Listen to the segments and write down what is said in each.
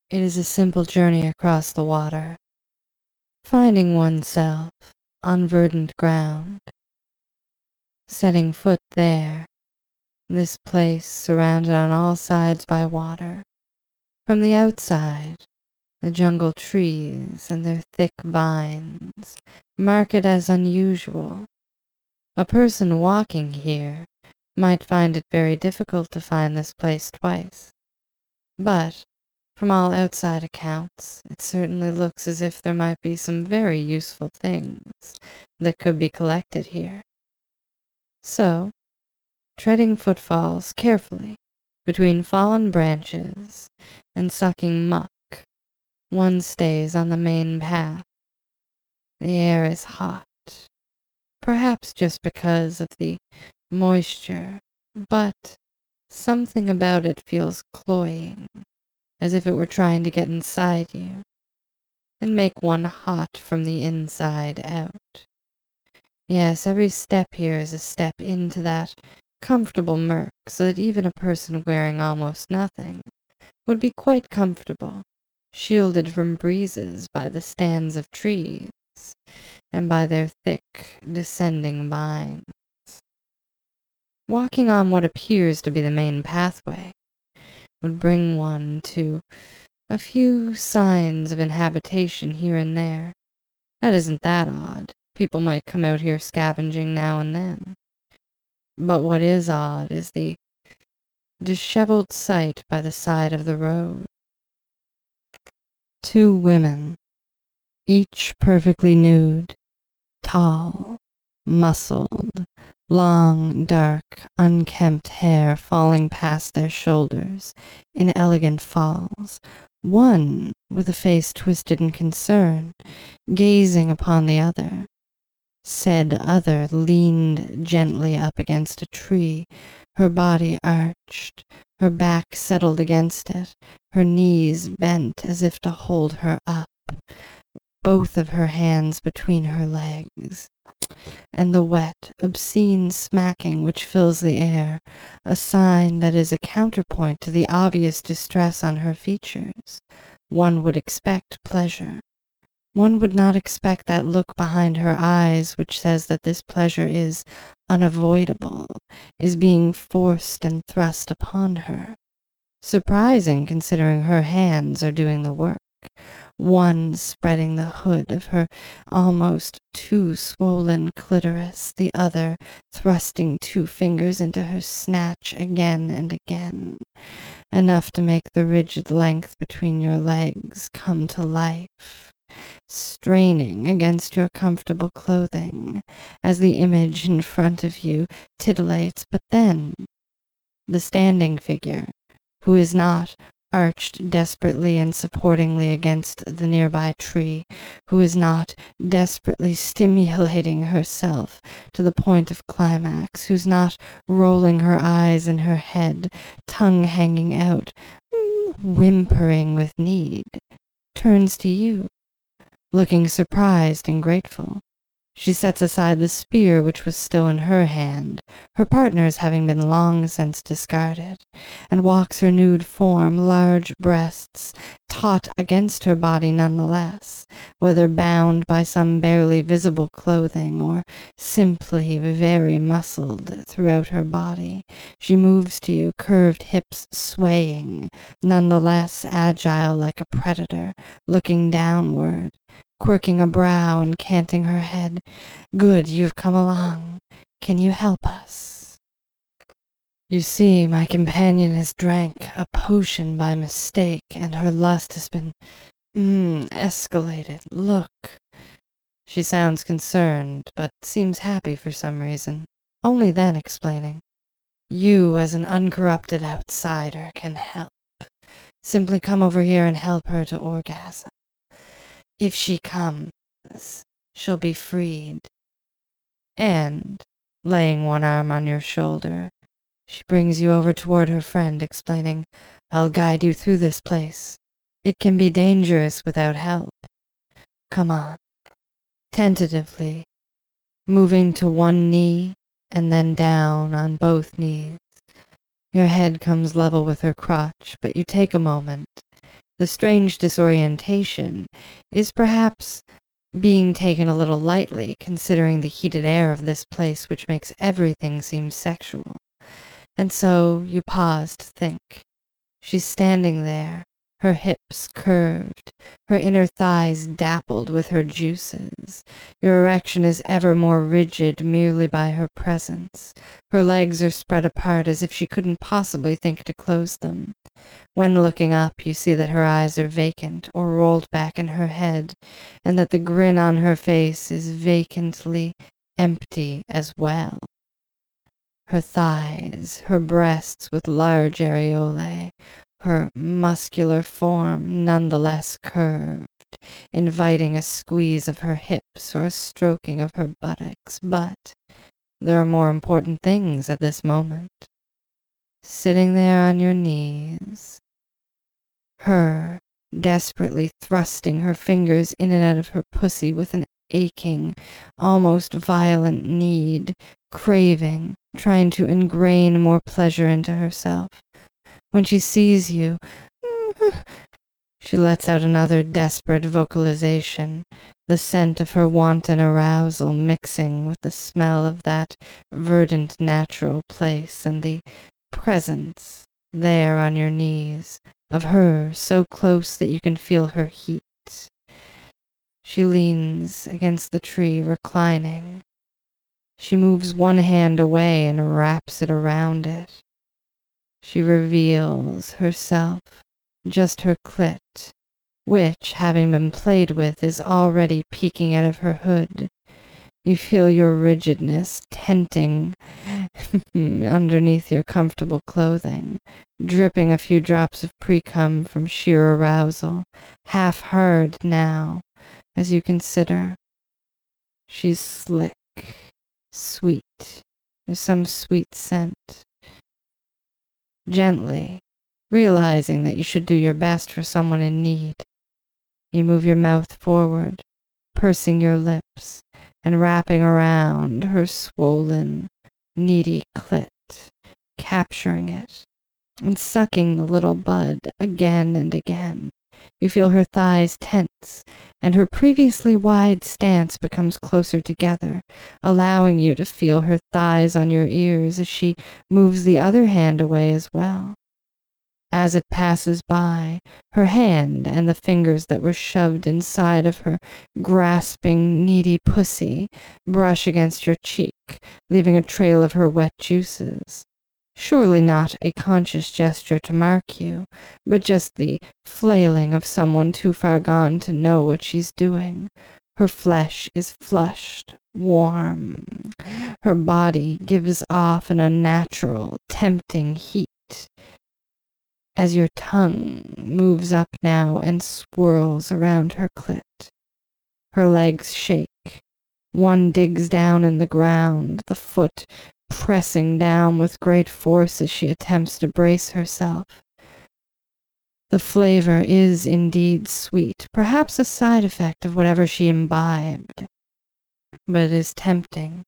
It is a simple journey across the water, finding oneself on verdant ground, setting foot there, this place surrounded on all sides by water. From the outside, the jungle trees and their thick vines mark it as unusual. A person walking here might find it very difficult to find this place twice, but from all outside accounts, it certainly looks as if there might be some very useful things that could be collected here. So, treading footfalls carefully between fallen branches and sucking muck, one stays on the main path. The air is hot, perhaps just because of the moisture, but something about it feels cloying, as if it were trying to get inside you and make one hot from the inside out. Yes, every step here is a step into that comfortable murk, so that even a person wearing almost nothing would be quite comfortable, shielded from breezes by the stands of trees and by their thick, descending vines. Walking on what appears to be the main pathway would bring one to a few signs of inhabitation here and there. That isn't that odd. People might come out here scavenging now and then. But what is odd is the disheveled sight by the side of the road. Two women, each perfectly nude, tall, muscled, long, dark, unkempt hair falling past their shoulders in elegant falls, one with a face twisted in concern, gazing upon the other. Said other leaned gently up against a tree, her body arched, her back settled against it, her knees bent as if to hold her up, both of her hands between her legs, and the wet, obscene smacking which fills the air, a sign that is a counterpoint to the obvious distress on her features. One would expect pleasure. One would not expect that look behind her eyes which says that this pleasure is unavoidable, is being forced and thrust upon her. Surprising, considering her hands are doing the work, one spreading the hood of her almost too swollen clitoris, the other thrusting two fingers into her snatch again and again, enough to make the rigid length between your legs come to life, straining against your comfortable clothing as the image in front of you titillates. But then the standing figure, who is not arched desperately and supportingly against the nearby tree, who is not desperately stimulating herself to the point of climax, who's not rolling her eyes in her head, tongue hanging out, whimpering with need, turns to you, looking surprised and grateful. She sets aside the spear which was still in her hand, her partner's having been long since discarded, and walks her nude form, large breasts, taut against her body nonetheless, whether bound by some barely visible clothing or simply very muscled throughout her body. She moves to you, curved hips swaying, nonetheless agile like a predator, looking downward, quirking a brow and canting her head. Good, you've come along. Can you help us? You see, my companion has drank a potion by mistake, and her lust has been, escalated. Look. She sounds concerned, but seems happy for some reason. Only then explaining. You, as an uncorrupted outsider, can help. Simply come over here and help her to orgasm. If she comes, she'll be freed. And, laying one arm on your shoulder, she brings you over toward her friend, explaining, I'll guide you through this place. It can be dangerous without help. Come on. Tentatively, moving to one knee and then down on both knees. Your head comes level with her crotch, but you take a moment, The strange disorientation is perhaps being taken a little lightly, considering the heated air of this place, which makes everything seem sexual. And so you pause to think. She's standing there, her hips curved, her inner thighs dappled with her juices. Your erection is ever more rigid merely by her presence. Her legs are spread apart as if she couldn't possibly think to close them. When looking up, you see that her eyes are vacant or rolled back in her head, and that the grin on her face is vacantly empty as well. Her thighs, her breasts with large areolae, her muscular form nonetheless curved, inviting a squeeze of her hips or a stroking of her buttocks. But there are more important things at this moment. Sitting there on your knees, her desperately thrusting her fingers in and out of her pussy with an aching, almost violent need, craving, trying to ingrain more pleasure into herself. When she sees you, she lets out another desperate vocalization, the scent of her wanton arousal mixing with the smell of that verdant natural place and the presence, there on your knees, of her so close that you can feel her heat. She leans against the tree, reclining. She moves one hand away and wraps it around it. She reveals herself, just her clit, which, having been played with, is already peeking out of her hood. You feel your rigidness tenting underneath your comfortable clothing, dripping a few drops of pre-cum from sheer arousal, half hard now, as you consider. She's slick, sweet. There's some sweet scent. Gently, realizing that you should do your best for someone in need, you move your mouth forward, pursing your lips, and wrapping around her swollen, needy clit, capturing it, and sucking the little bud again and again. You feel her thighs tense, and her previously wide stance becomes closer together, allowing you to feel her thighs on your ears as she moves the other hand away as well. As it passes by, her hand and the fingers that were shoved inside of her grasping, needy pussy brush against your cheek, leaving a trail of her wet juices. Surely not a conscious gesture to mark you, but just the flailing of someone too far gone to know what she's doing. Her flesh is flushed, warm. Her body gives off an unnatural, tempting heat. As your tongue moves up now and swirls around her clit. Her legs shake. One digs down in the ground, the foot pressing down with great force as she attempts to brace herself. The flavor is indeed sweet, perhaps a side effect of whatever she imbibed, but it is tempting.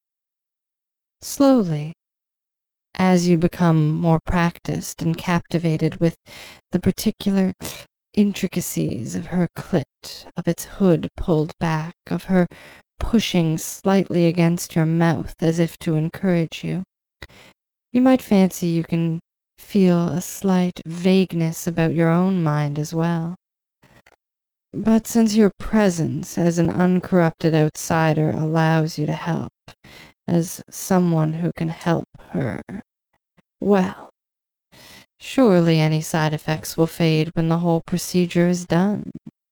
Slowly, as you become more practiced and captivated with the particular intricacies of her clit, of its hood pulled back, of her pushing slightly against your mouth as if to encourage you, you might fancy you can feel a slight vagueness about your own mind as well. But since your presence as an uncorrupted outsider allows you to help, as someone who can help her, well, surely any side effects will fade when the whole procedure is done.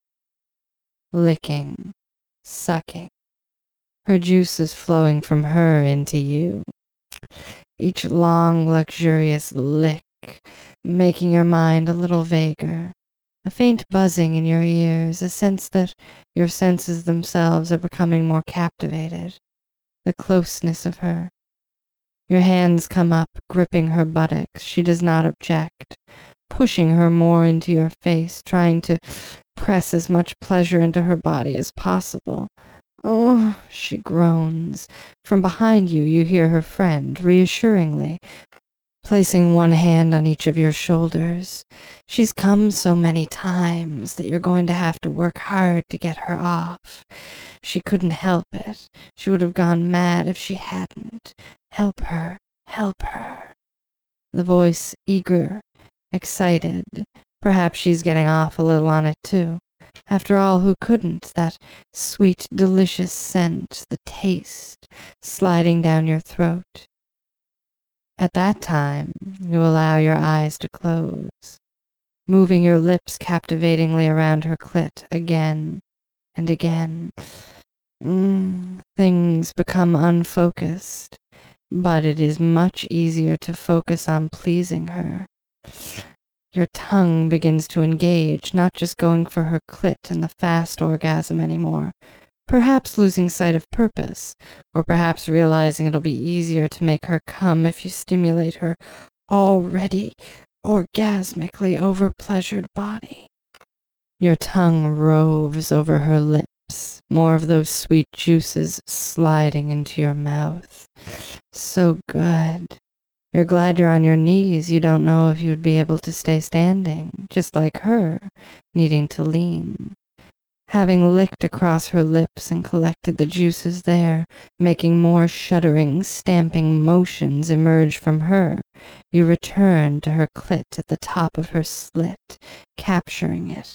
Licking, sucking, her juices flowing from her into you. Each long, luxurious lick, making your mind a little vaguer. A faint buzzing in your ears, a sense that your senses themselves are becoming more captivated. The closeness of her. Your hands come up, gripping her buttocks. She does not object, pushing her more into your face, trying to press as much pleasure into her body as possible. Oh, she groans. From behind you, you hear her friend, reassuringly. placing one hand on each of your shoulders. She's come so many times that you're going to have to work hard to get her off. She couldn't help it. She would have gone mad if she hadn't. Help her, help her. The voice eager, excited. Perhaps she's getting off a little on it too. After all, who couldn't? That sweet, delicious scent, the taste, sliding down your throat. At that time, you allow your eyes to close, moving your lips captivatingly around her clit again and again. Things become unfocused, but it is much easier to focus on pleasing her. Your tongue begins to engage, not just going for her clit and the fast orgasm anymore, perhaps losing sight of purpose, or perhaps realizing it'll be easier to make her come if you stimulate her already orgasmically overpleasured body. Your tongue roves over her lips, more of those sweet juices sliding into your mouth. So good. You're glad you're on your knees. You don't know if you'd be able to stay standing, just like her, needing to lean. Having licked across her lips and collected the juices there, making more shuddering, stamping motions emerge from her, you return to her clit at the top of her slit, capturing it,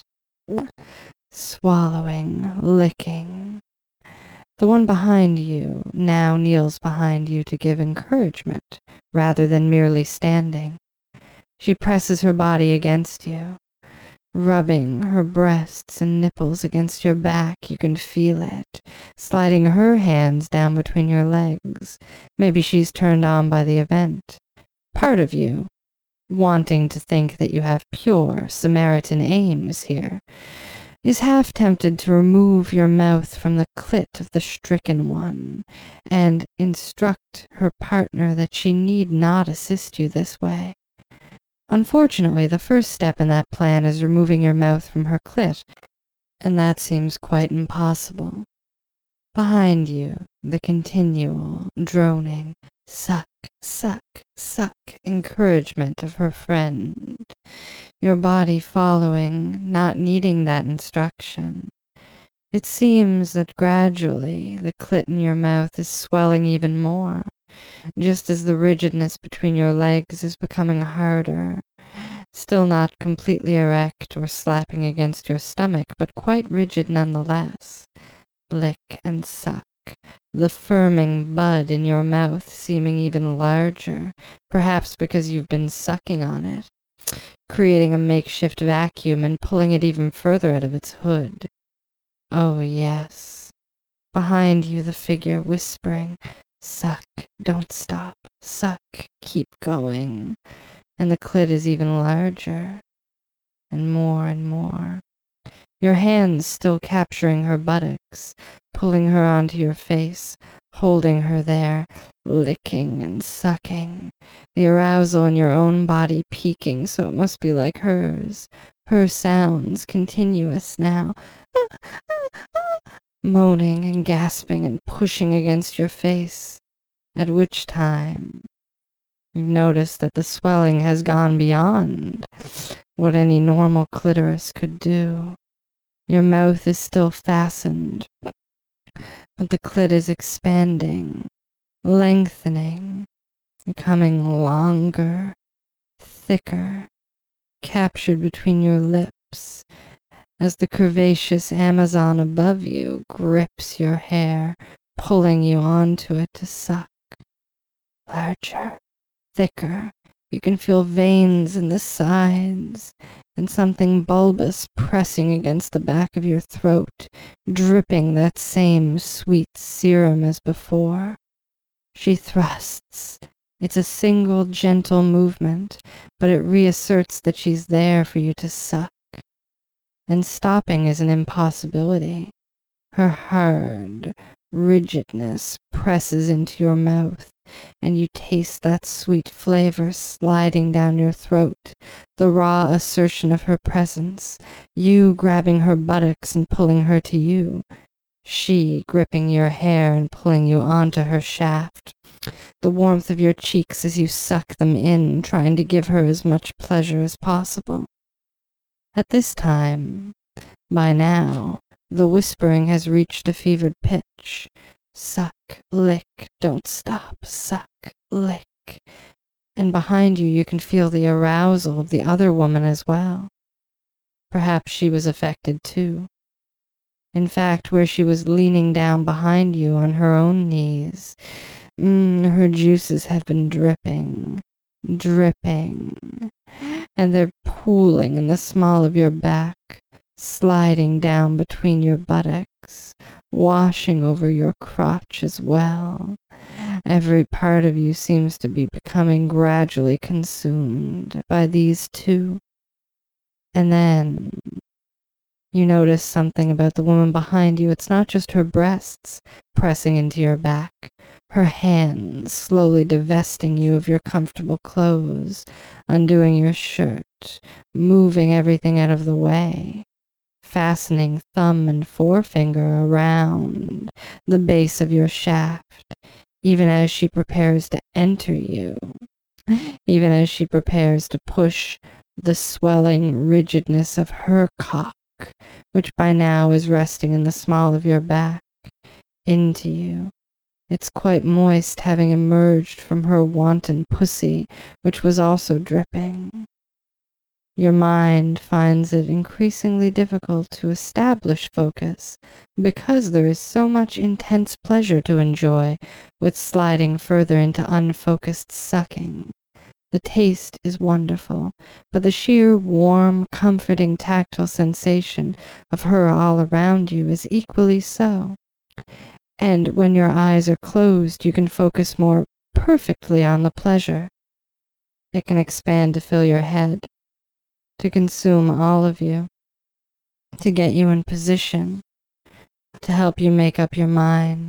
swallowing, licking. The one behind you now kneels behind you to give encouragement, rather than merely standing. She presses her body against you, rubbing her breasts and nipples against your back. You can feel it, sliding her hands down between your legs. Maybe she's turned on by the event. Part of you, wanting to think that you have pure Samaritan aims here, is half tempted to remove your mouth from the clit of the stricken one and instruct her partner that she need not assist you this way. Unfortunately, the first step in that plan is removing your mouth from her clit, and that seems quite impossible. Behind you, the continual, droning, suck, suck, suck encouragement of her friend. Your body following, not needing that instruction. It seems that gradually the clit in your mouth is swelling even more, just as the rigidness between your legs is becoming harder. Still not completely erect or slapping against your stomach, but quite rigid nonetheless. Lick and suck, the firming bud in your mouth seeming even larger, perhaps because you've been sucking on it, creating a makeshift vacuum and pulling it even further out of its hood. Oh, yes. Behind you, the figure whispering, suck, don't stop, suck, keep going. And the clit is even larger, and more. Your hands still capturing her buttocks, pulling her onto your face, holding her there, licking and sucking. The arousal in your own body peaking, so it must be like hers. Her sounds continuous now, moaning and gasping and pushing against your face, at which time you've noticed that the swelling has gone beyond what any normal clitoris could do. Your mouth is still fastened, but the clit is expanding, lengthening, becoming longer, thicker, captured between your lips as the curvaceous Amazon above you grips your hair, pulling you onto it to suck. Larger, thicker. You can feel veins in the sides and something bulbous pressing against the back of your throat, dripping that same sweet serum as before. She thrusts. It's a single gentle movement, but it reasserts that she's there for you to suck. And stopping is an impossibility. Her hard rigidness presses into your mouth, and you taste that sweet flavor sliding down your throat, the raw assertion of her presence, you grabbing her buttocks and pulling her to you, she gripping your hair and pulling you onto her shaft. the warmth of your cheeks as you suck them in, trying to give her as much pleasure as possible. At this time, by now, the whispering has reached a fevered pitch. Suck, lick, don't stop, suck, lick. And behind you, you can feel the arousal of the other woman as well. Perhaps she was affected too. In fact, where she was leaning down behind you on her own knees, her juices have been dripping, and they're pooling in the small of your back, sliding down between your buttocks, washing over your crotch as well. Every part of you seems to be becoming gradually consumed by these two. And then you notice something about the woman behind you. It's not just her breasts pressing into your back, her hands slowly divesting you of your comfortable clothes, undoing your shirt, moving everything out of the way, fastening thumb and forefinger around the base of your shaft, even as she prepares to enter you, even as she prepares to push the swelling rigidness of her cock, which by now is resting in the small of your back, into you. It's quite moist, having emerged from her wanton pussy, which was also dripping. Your mind finds it increasingly difficult to establish focus because there is so much intense pleasure to enjoy with sliding further into unfocused sucking. The taste is wonderful, but the sheer warm, comforting tactile sensation of her all around you is equally so. And when your eyes are closed, you can focus more perfectly on the pleasure. It can expand to fill your head, to consume all of you, to get you in position, to help you make up your mind.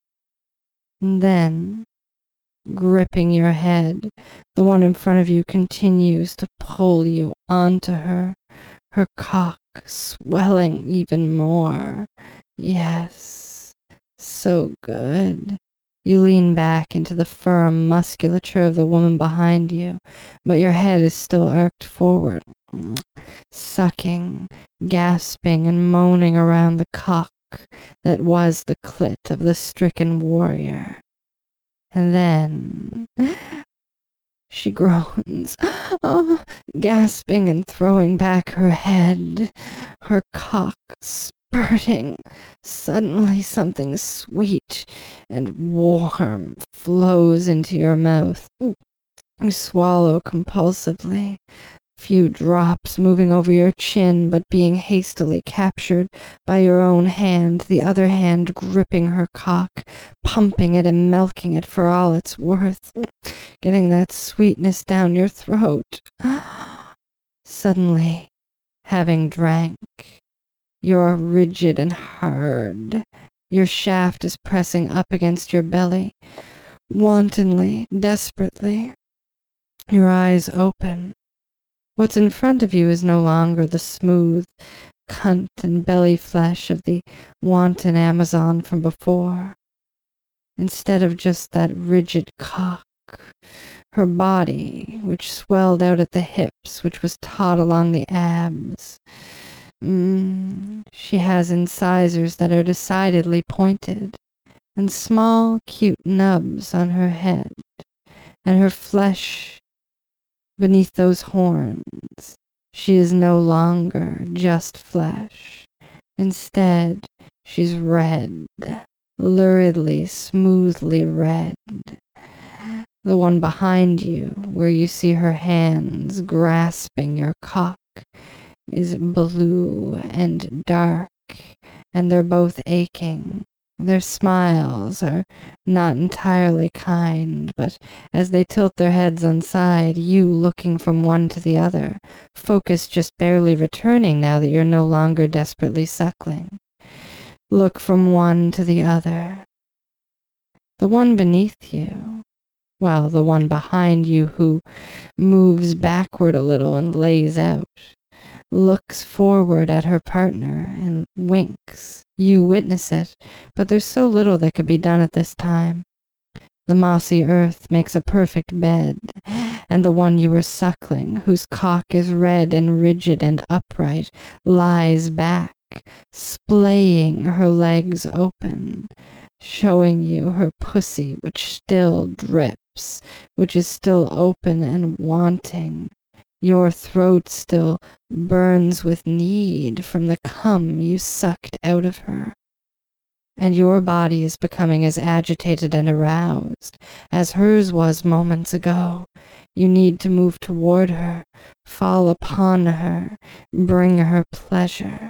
And then, gripping your head, the one in front of you continues to pull you onto her, her cock swelling even more. Yes, so good. You lean back into the firm musculature of the woman behind you, but your head is still arched forward, sucking, gasping, and moaning around the cock that was the clit of the stricken warrior. And then she groans, gasping and throwing back her head, her cock spurting. Suddenly something sweet and warm flows into your mouth. You swallow compulsively, few drops moving over your chin, but being hastily captured by your own hand, the other hand gripping her cock, pumping it and milking it for all it's worth, getting that sweetness down your throat. Suddenly, having drank, you're rigid and hard. Your shaft is pressing up against your belly, wantonly, desperately. Your eyes open. What's in front of you is no longer the smooth cunt and belly flesh of the wanton Amazon from before. Instead of just that rigid cock, her body, which swelled out at the hips, which was taut along the abs. She has incisors that are decidedly pointed, and small, cute nubs on her head, and her flesh beneath those horns. She is no longer just flesh. Instead, she's red, luridly, smoothly red. The one behind you, where you see her hands grasping your cock, is blue and dark, and they're both aching. Their smiles are not entirely kind, but as they tilt their heads on side, you looking from one to the other, focus just barely returning now that you're no longer desperately suckling. Look from one to the other. The one beneath you, well, the one behind you who moves backward a little and lays out, looks forward at her partner and winks. You witness it, but there's so little that could be done at this time. The mossy earth makes a perfect bed, and the one you were suckling, whose cock is red and rigid and upright, lies back, splaying her legs open, showing you her pussy, which still drips, which is still open and wanting. Your throat still burns with need from the cum you sucked out of her. And your body is becoming as agitated and aroused as hers was moments ago. You need to move toward her, fall upon her, bring her pleasure.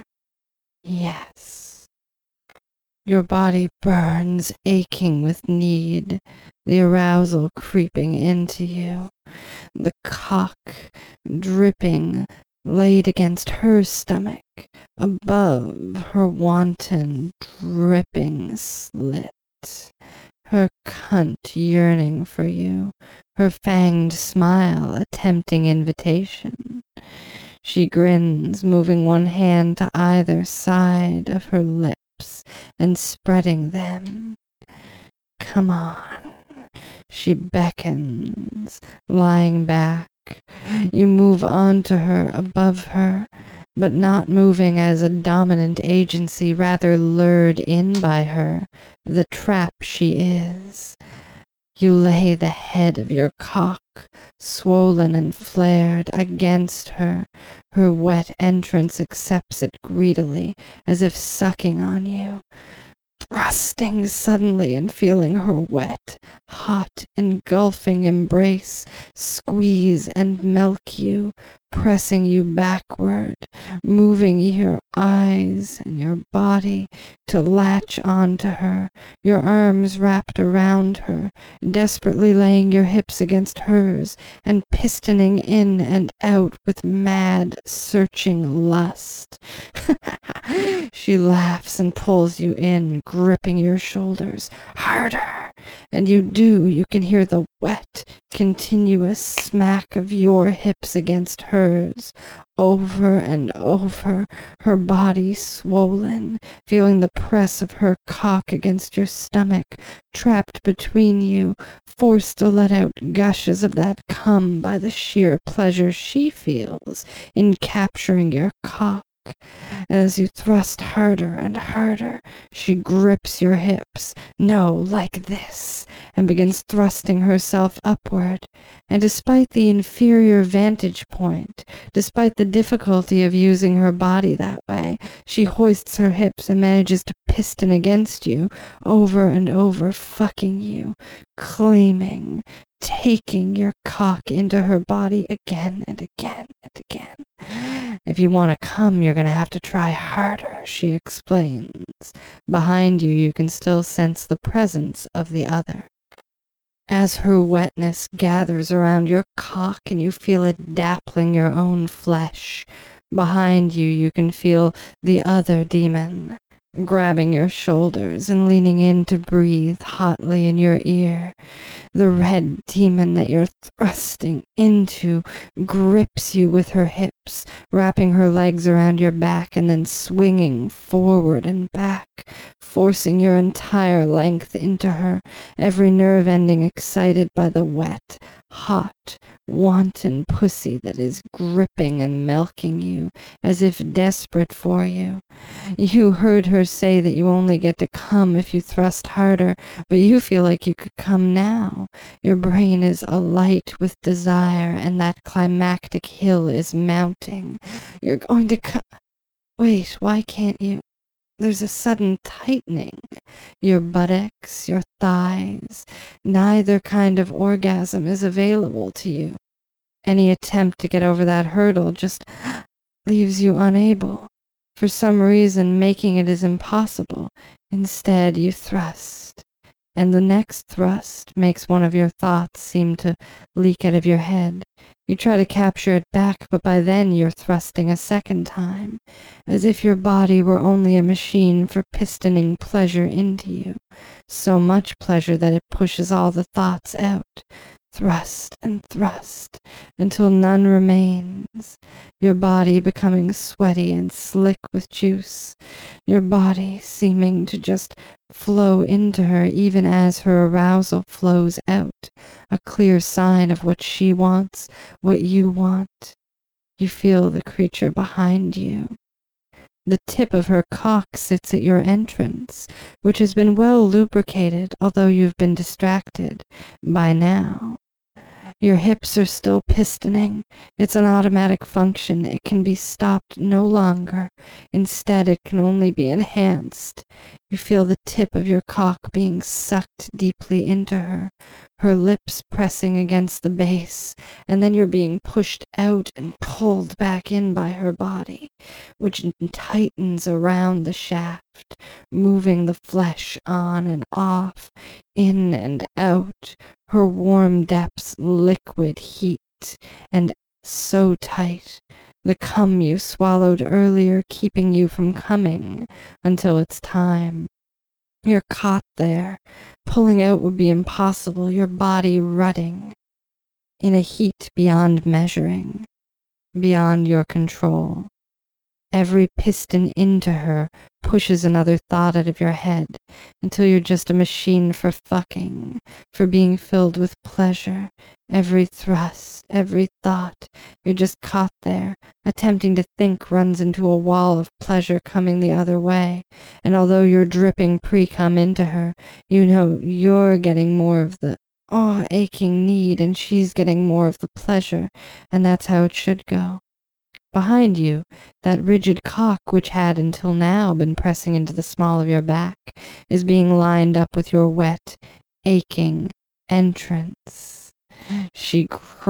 Yes. Your body burns, aching with need, the arousal creeping into you, the cock dripping, laid against her stomach, above her wanton, dripping slit. Her cunt yearning for you, her fanged smile a tempting invitation. She grins, moving one hand to either side of her lips and spreading them. Come on. She beckons, lying back. You move on to her, above her, but not moving as a dominant agency, rather lured in by her, the trap she is. You lay the head of your cock, swollen and flared, against her. Her wet entrance accepts it greedily, as if sucking on you. Thrusting suddenly and feeling her wet, hot, engulfing embrace, squeeze and milk you, pressing you backward, moving your eyes and your body to latch onto her, your arms wrapped around her, desperately laying your hips against hers, and pistoning in and out with mad, searching lust. She laughs and pulls you in, gripping your shoulders harder, and you can hear the wet, continuous smack of your hips against hers, over and over, her body swollen, feeling the press of her cock against your stomach, trapped between you, forced to let out gushes of that cum by the sheer pleasure she feels in capturing your cock. As you thrust harder and harder, she grips your hips, no, like this, and begins thrusting herself upward. And despite the inferior vantage point, despite the difficulty of using her body that way, she hoists her hips and manages to piston against you, over and over, fucking you, claiming, taking your cock into her body again and again and again. If you want to come, you're going to have to try harder, she explains. Behind you, you can still sense the presence of the other. As her wetness gathers around your cock and you feel it dappling your own flesh, behind you, you can feel the other demon grabbing your shoulders and leaning in to breathe hotly in your ear. The red demon that you're thrusting into grips you with her hips, wrapping her legs around your back and then swinging forward and back, forcing your entire length into her, every nerve ending excited by the wet, hot, wanton pussy that is gripping and milking you, as if desperate for you. You heard her say that you only get to come if you thrust harder, but you feel like you could come now. Your brain is alight with desire, and that climactic hill is mounting. You're going to come. Wait, why can't you? There's a sudden tightening. Your buttocks, your thighs, neither kind of orgasm is available to you. Any attempt to get over that hurdle just leaves you unable. For some reason, making it is impossible. Instead, you thrust, and the next thrust makes one of your thoughts seem to leak out of your head. You try to capture it back, but by then you're thrusting a second time, as if your body were only a machine for pistoning pleasure into you. So much pleasure that it pushes all the thoughts out. Thrust and thrust, until none remains. Your body becoming sweaty and slick with juice. Your body seeming to just flow into her even as her arousal flows out, a clear sign of what she wants, what you want. You feel the creature behind you. The tip of her cock sits at your entrance, which has been well lubricated, although you've been distracted by now. Your hips are still pistoning. It's an automatic function. It can be stopped no longer. Instead, it can only be enhanced. You feel the tip of your cock being sucked deeply into her, her lips pressing against the base, and then you're being pushed out and pulled back in by her body, which tightens around the shaft, moving the flesh on and off, in and out, her warm depths liquid heat, and so tight, the cum you swallowed earlier keeping you from coming until it's time. You're caught there. Pulling out would be impossible, your body rutting, in a heat beyond measuring, beyond your control. Every piston into her pushes another thought out of your head until you're just a machine for fucking, for being filled with pleasure. Every thrust, every thought, you're just caught there. Attempting to think runs into a wall of pleasure coming the other way. And although you're dripping pre-cum into her, you know you're getting more of the aching need and she's getting more of the pleasure, and that's how it should go. Behind you, that rigid cock which had until now been pressing into the small of your back is being lined up with your wet, aching entrance. She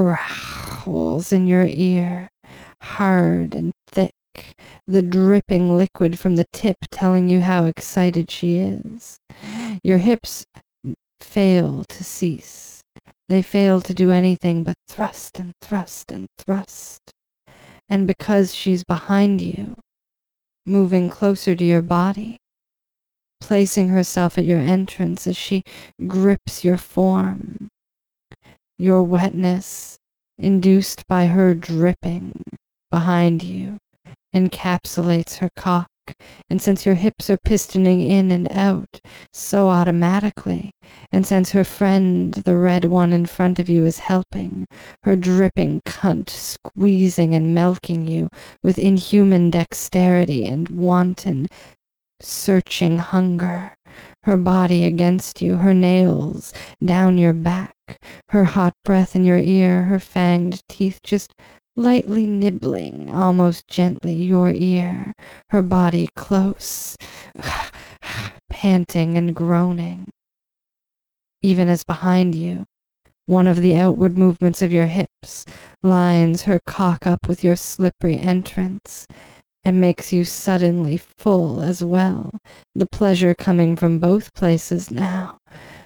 growls in your ear, hard and thick, the dripping liquid from the tip telling you how excited she is. Your hips fail to cease. They fail to do anything but thrust and thrust and thrust. And because she's behind you, moving closer to your body, placing herself at your entrance as she grips your form, your wetness, induced by her dripping behind you, encapsulates her cock, and since your hips are pistoning in and out so automatically, and since her friend, the red one in front of you, is helping, her dripping cunt squeezing and milking you with inhuman dexterity and wanton, searching hunger, her body against you, her nails down your back, her hot breath in your ear, her fanged teeth just lightly nibbling, almost gently, your ear, her body close, panting and groaning. Even as behind you, one of the outward movements of your hips lines her cock up with your slippery entrance and makes you suddenly full as well, the pleasure coming from both places now.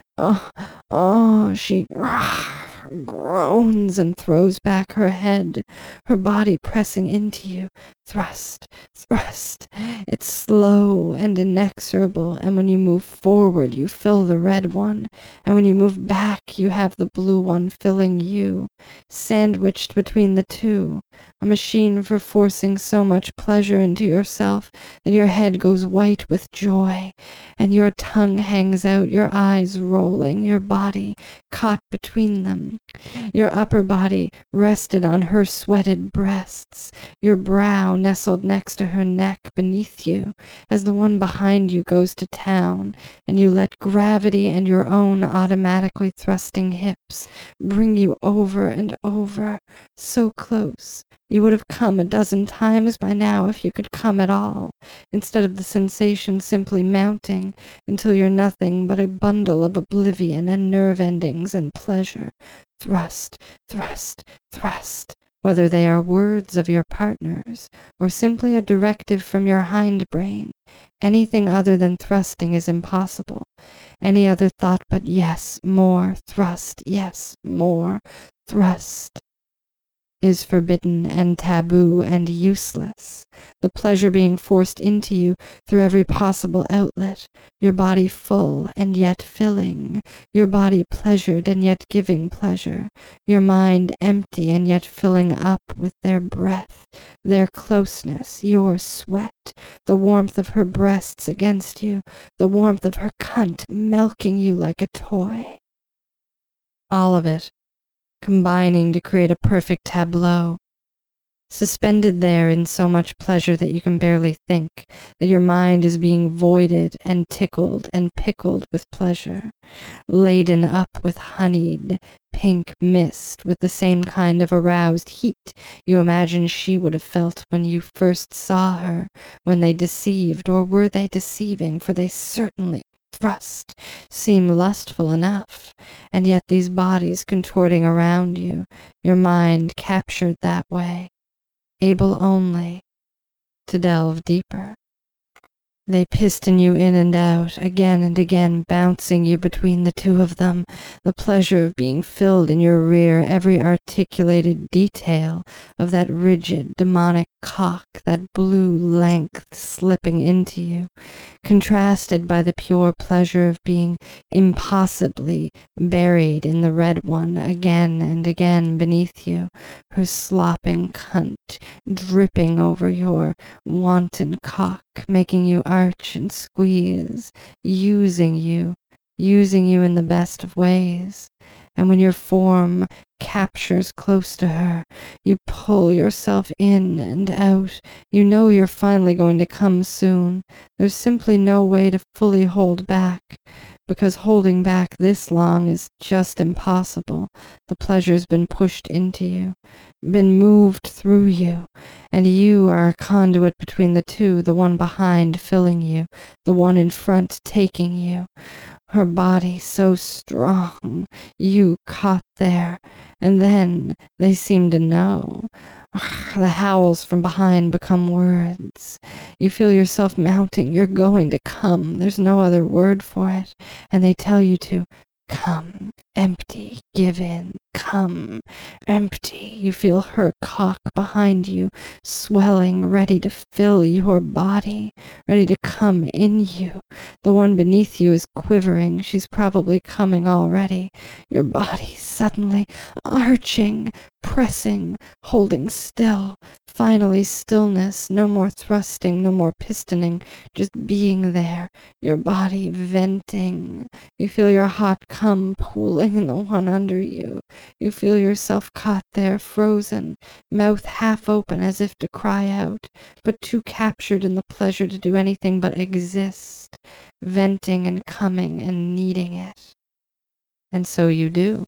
She groans and throws back her head, her body pressing into you. Thrust, thrust. It's slow and inexorable, and when you move forward, you fill the red one, and when you move back, you have the blue one filling you, sandwiched between the two, a machine for forcing so much pleasure into yourself that your head goes white with joy, and your tongue hangs out, your eyes rolling, your body caught between them, your upper body rested on her sweated breasts, your brow nestled next to her neck beneath you as the one behind you goes to town, and you let gravity and your own automatically thrusting hips bring you over and over, so close. You would have come a dozen times by now if you could come at all, instead of the sensation simply mounting until you're nothing but a bundle of oblivion and nerve endings and pleasure. Thrust, thrust, thrust. Whether they are words of your partner's or simply a directive from your hindbrain, anything other than thrusting is impossible. Any other thought but yes, more, thrust, yes, more, thrust. is forbidden and taboo and useless. The pleasure being forced into you through every possible outlet, your body full and yet filling, your body pleasured and yet giving pleasure, your mind empty and yet filling up with their breath, their closeness, your sweat, the warmth of her breasts against you, the warmth of her cunt milking you like a toy. All of it combining to create a perfect tableau, suspended there in so much pleasure that you can barely think, that your mind is being voided and tickled and pickled with pleasure, laden up with honeyed pink mist with the same kind of aroused heat you imagine she would have felt when you first saw her, when they deceived, or were they deceiving, for they certainly thrust seem lustful enough, and yet these bodies contorting around you, your mind captured that way, able only to delve deeper. They piston you in and out, again and again, bouncing you between the two of them, the pleasure of being filled in your rear, every articulated detail of that rigid, demonic cock, that blue length slipping into you, contrasted by the pure pleasure of being impossibly buried in the red one again and again beneath you, her slopping cunt dripping over your wanton cock, making you arch and squeeze, using you in the best of ways. And when your form captures close to her, you pull yourself in and out. You know you're finally going to come soon. There's simply no way to fully hold back, because holding back this long is just impossible. The pleasure's been pushed into you, been moved through you, and you are a conduit between the two, the one behind filling you, the one in front taking you. Her body so strong, you caught there, and then they seem to know. The howls from behind become words. You feel yourself mounting. You're going to come. There's no other word for it. And they tell you to come, empty, give in, come, empty. You feel her cock behind you, swelling, ready to fill your body, ready to come in you. The one beneath you is quivering. She's probably coming already. Your body suddenly arching, pressing, holding still. Finally stillness, no more thrusting, no more pistoning, just being there, your body venting. You feel your hot cum pooling in the one under you. You feel yourself caught there, frozen, mouth half open as if to cry out, but too captured in the pleasure to do anything but exist, venting and coming and needing it. And so you do.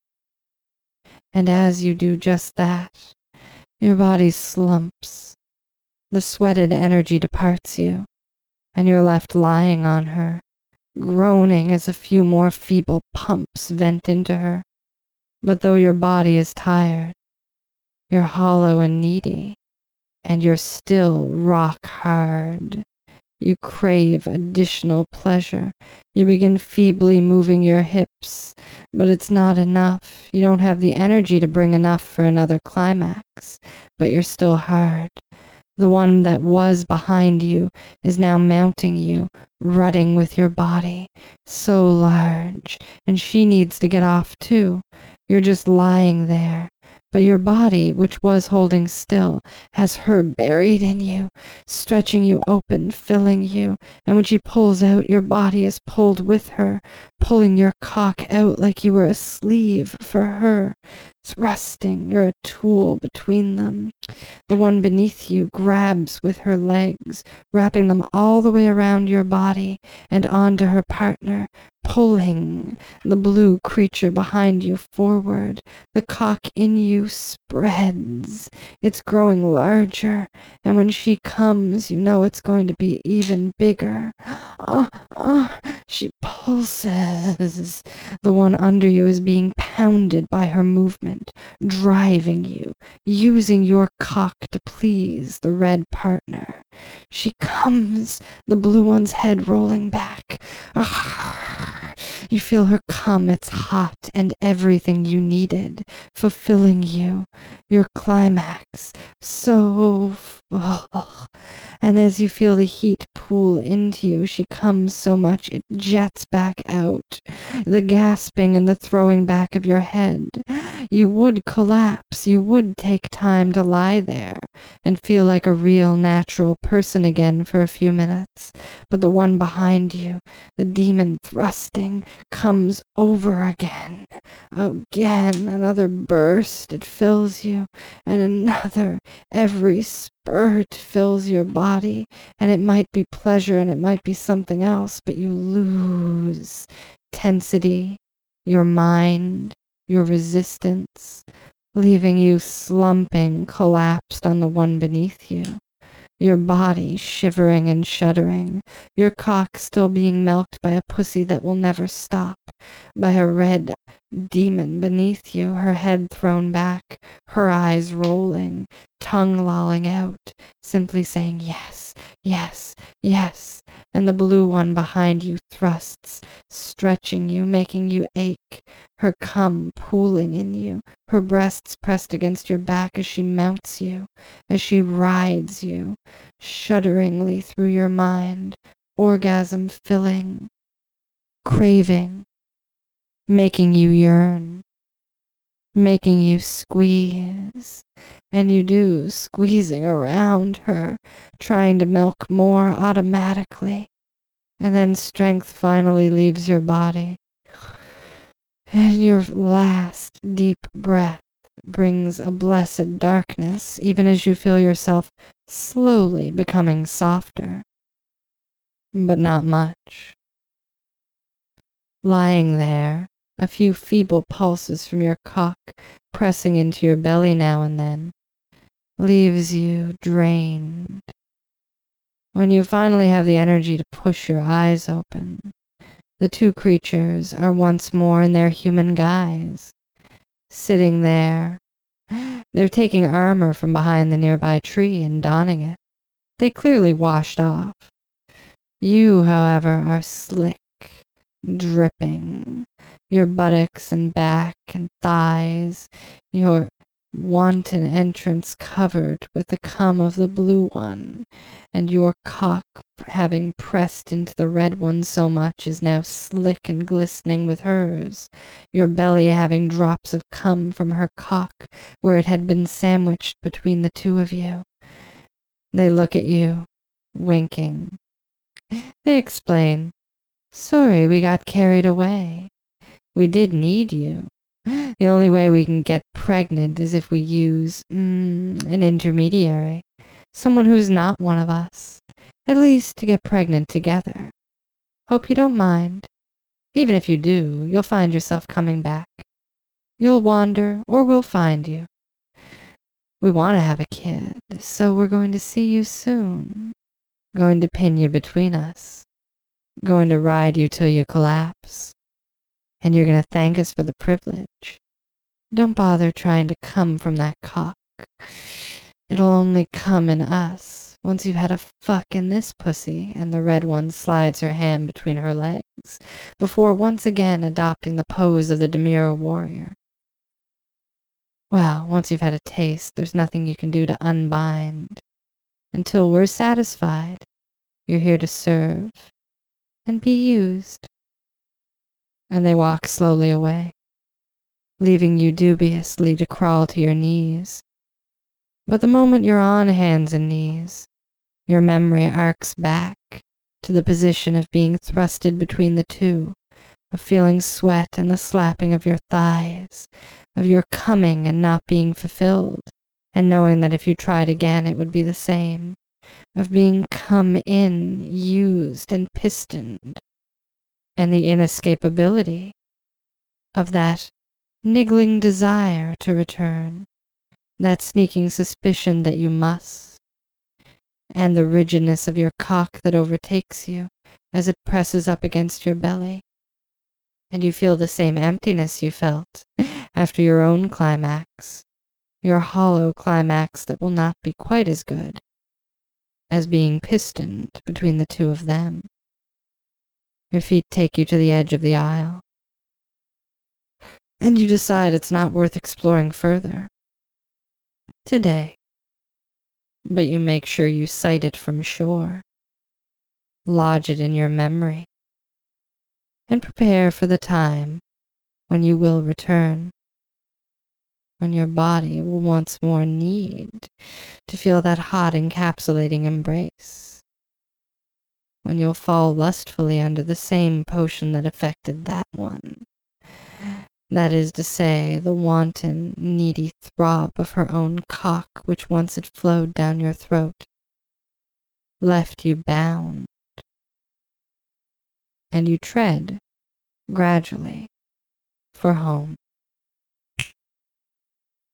And as you do just that, your body slumps, the sweated energy departs you, and you're left lying on her, groaning as a few more feeble pumps vent into her. But though your body is tired, you're hollow and needy, and you're still rock hard. You crave additional pleasure. You begin feebly moving your hips, but it's not enough. You don't have the energy to bring enough for another climax, but you're still hard. The one that was behind you is now mounting you, rutting with your body, so large, and she needs to get off too. You're just lying there. But your body, which was holding still, has her buried in you, stretching you open, filling you, and when she pulls out, your body is pulled with her, pulling your cock out like you were a sleeve for her, thrusting. You're a tool between them. The one beneath you grabs with her legs, wrapping them all the way around your body and onto her partner, pulling the blue creature behind you forward. The cock in you spreads. It's growing larger, and when she comes, you know it's going to be even bigger. She pulses. The one under you is being pounded by her movement, driving you, using your cock to please the red partner. She comes, the blue one's head rolling back. You feel her come, it's hot, and everything you needed, fulfilling you, your climax, so full. And as you feel the heat pool into you, she comes so much it jets back out, the gasping and the throwing back of your head. You would collapse, you would take time to lie there and feel like a real, natural person again for a few minutes, but the one behind you, the demon thrusting, comes over again. Again, another burst, it fills you, and another. Every spurt fills your body, and it might be pleasure and it might be something else, but you lose tensity, your mind, your resistance, leaving you slumping, collapsed on the one beneath you. Your body shivering and shuddering, your cock still being milked by a pussy that will never stop, by a red demon beneath you, her head thrown back, her eyes rolling, tongue lolling out, simply saying yes, yes, yes, and the blue one behind you thrusts, stretching you, making you ache, her cum pooling in you, her breasts pressed against your back as she mounts you, as she rides you, shudderingly through your mind, orgasm filling, craving, making you yearn, making you squeeze, and you do, squeezing around her, trying to milk more automatically, and then strength finally leaves your body, and your last deep breath brings a blessed darkness, even as you feel yourself slowly becoming softer, but not much. Lying there, a few feeble pulses from your cock pressing into your belly now and then, leaves you drained. When you finally have the energy to push your eyes open, the two creatures are once more in their human guise, sitting there. They're taking armor from behind the nearby tree and donning it. They clearly washed off. You, however, are slick, dripping, your buttocks and back and thighs, your wanton entrance covered with the cum of the blue one, and your cock, having pressed into the red one so much, is now slick and glistening with hers, your belly having drops of cum from her cock where it had been sandwiched between the two of you. They look at you, winking. They explain, "Sorry, we got carried away. We did need you. The only way we can get pregnant is if we use an intermediary, someone who's not one of us, at least to get pregnant together. Hope you don't mind. Even if you do, you'll find yourself coming back. You'll wander, or we'll find you. We want to have a kid, so we're going to see you soon. Going to pin you between us. Going to ride you till you collapse. And you're going to thank us for the privilege. Don't bother trying to come from that cock. It'll only come in us once you've had a fuck in this pussy," and the red one slides her hand between her legs, before once again adopting the pose of the demure warrior. Well, once you've had a taste, there's nothing you can do to unbind. Until we're satisfied, you're here to serve and be used. And they walk slowly away, leaving you dubiously to crawl to your knees. But the moment you're on hands and knees, your memory arcs back to the position of being thrusted between the two, of feeling sweat and the slapping of your thighs, of your coming and not being fulfilled, and knowing that if you tried again it would be the same, of being come in, used, and pistoned, and the inescapability of that niggling desire to return, that sneaking suspicion that you must, and the rigidness of your cock that overtakes you as it presses up against your belly, and you feel the same emptiness you felt after your own climax, your hollow climax that will not be quite as good as being pistoned between the two of them. Your feet take you to the edge of the aisle, and you decide it's not worth exploring further today, but you make sure you sight it from shore, lodge it in your memory, and prepare for the time when you will return, when your body will once more need to feel that hot encapsulating embrace, when you'll fall lustfully under the same potion that affected that one. That is to say, the wanton, needy throb of her own cock which once had flowed down your throat, left you bound, and you tread, gradually, for home.